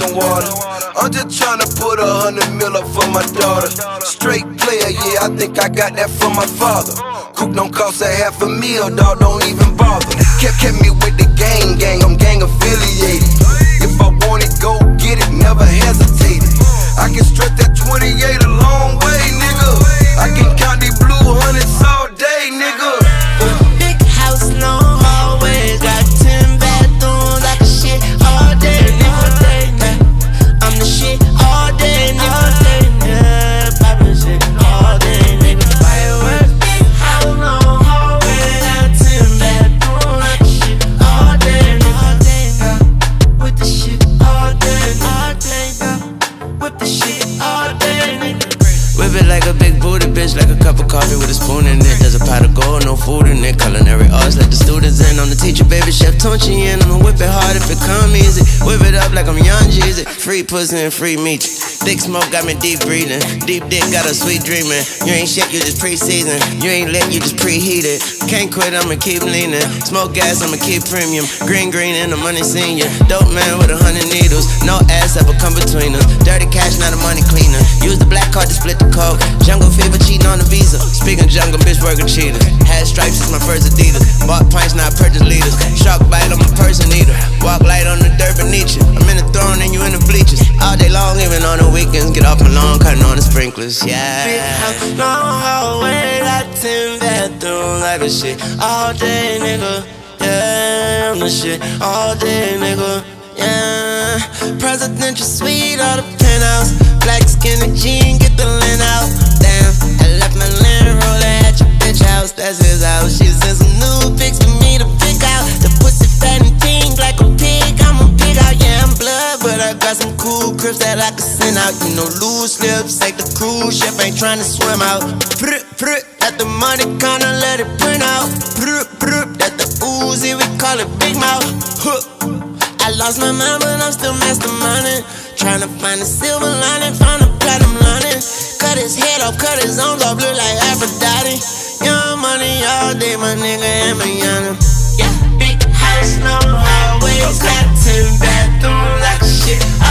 some water. I'm just tryna put 100 mil up for my daughter. Straight player, yeah, I think I got that from my father. Cook don't cost a $500,000, dog, don't even bother. Kept me with the gang, I'm gang affiliated. If I want it, go get it, never hesitated. I can stretch that 28 a long way, nigga. I can count these blue hundreds all day, nigga. Big house, long hallways, got 10 bathrooms, I can shit all day, nigga. I'm the shit all day, nigga. Yeah, poppin' shit all day, nigga. Fireworks, big house, long hallways, got 10 bathrooms, I can shit all day, nigga. With the shit all day, with the shit all day, nigga. Whip it like a big booty bitch, like a cup of coffee with a spoon in it. There's a pot of gold, no food in it. Culinary arts, let the students in. I'm the teacher, baby, chef Tunchi in. I'ma whip it hard if it come easy. Whip it up like I'm Young Jeezy. Free pussy and free meat. Thick smoke got me deep breathing. Deep dick got a sweet dreaming. You ain't shit, you just pre-season. You ain't lit, you just preheated. Can't quit, I'ma keep leaning. Smoke gas, I'ma keep premium. Green and the money senior. Dope man with 100 needles. No ass ever come between us. Dirty cash, not a money cleaner. Use the black card to split the coke. Jungle fever, cheating on the visa. Speaking jungle, bitch working cheaters. Had stripes, it's my first Adidas. Bought pints, not purchase liters. Shark bite, I'm a person eater. Walk light on the dirt beneath you. I'm in the throne and you in the bleachers. All day long, even on the weekends. Get off my lawn, cutting on the sprinklers, yeah. Big house, long hallway, got 10 bathrooms, like a shit all day, nigga. Yeah, I'm the shit all day, nigga. Yeah, presidential suite or the penthouse. Black skin and jean, get the lint out. Damn, I left my Land Roller at your bitch house. That's his house. She sent some new pics for me to pick out. The pussy fat and pink like a pig. I'm a pig out, yeah, I'm blood, but I got some cool crips that I can send out. You know, loose lips, take the cruise ship, ain't trying to swim out. At the money corner, let it print out. At the Uzi, we call it Big Mouth. I lost my mind, but I'm still masterminding. Tryna find the silver lining, find the platinum lining. Cut his head off, cut his arms off, look like Aphrodite. Young money all day, my nigga, and Rihanna. Yeah, big house, no hallways, got 10 bathrooms, like shit